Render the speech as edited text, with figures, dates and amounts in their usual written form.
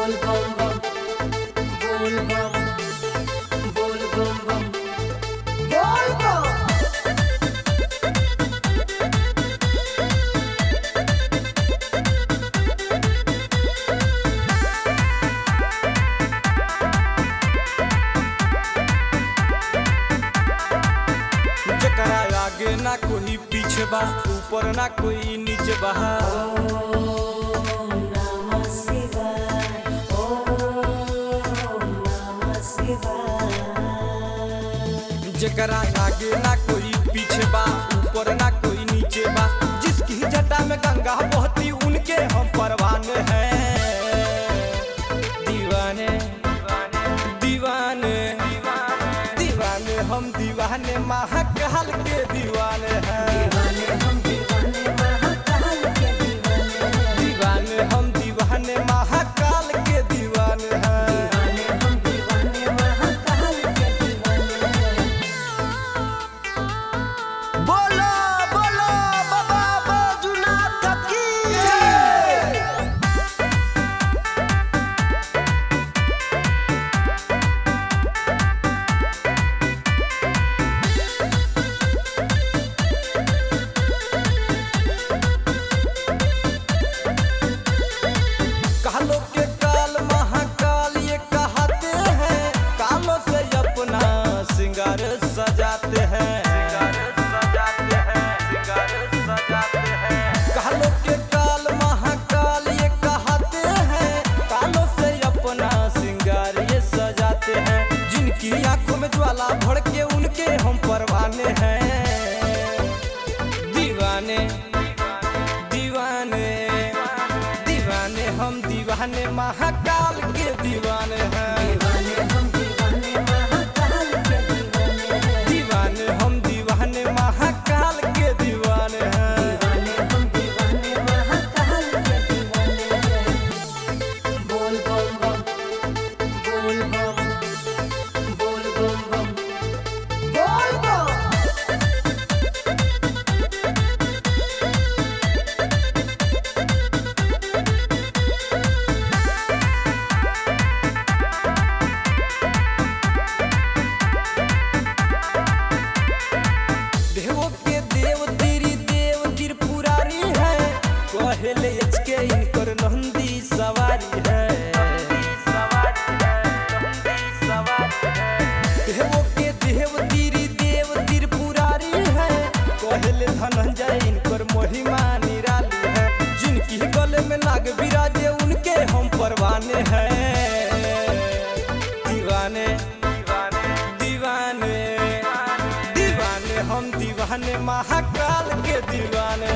बोल बम बम बोल बम बोल बम बम बोल बम। जकरा आगे ना कोई पीछे बा, ऊपर ना कोई नीचे बा। ओम नमः शिवाय, ओम नमः शिवाय। जकरा आगे ना कोई पीछे बा, ऊपर ना कोई नीचे बा। जिसकी जटा में गंगा बहती उनके हम परवाने हैं। दीवाने दीवाने दीवाने हम दीवाने महाकाल के दीवाने हैं। दीवाने हम दीवाने महाकाल के दीवाने हैं। दीवाने हम दीवाने महाकाल के दीवाने हैं। दीवाने हम दीवाने महाकाल के दीवाने हैं। बोलो बोलो बाबा बैजूनाथ की जय। कालों के काल महाकाल ये कहते हैं। कालों से अपना सिंगार सजाते हैं। कालों के काल महाकाल ये कहते हैं। कालों से अपना सिंगार ये सजाते हैं। जिनकी आंखों में ज्वाला भड़के उनके हम परवाने हैं। दीवाने दीवाने दीवाने हम दीवाने महाकाल के दीवाने हैं। दीवाने हम दीवाने महाकाल के दीवाने हैं। दीवाने हम दीवाने महाकाल के दीवाने हैं। दीवाने हम दीवाने महाकाल के दीवाने हैं। बोल बम बम बोल बम बोल बम बम बोल बम। देवों के देव तेरी देव त्रिपुरारी है। कहले के इनकर नंदी सवारी है। देवों के देव तेरी देव त्रिपुरारी है। कहले धनंजय इनकर महिमा निराली है। जिनकी गले में नाग विराजे उनके हम परवाने हैं। दीवाने दीवाने दीवाने हम दीवाने महाकाल के दीवाने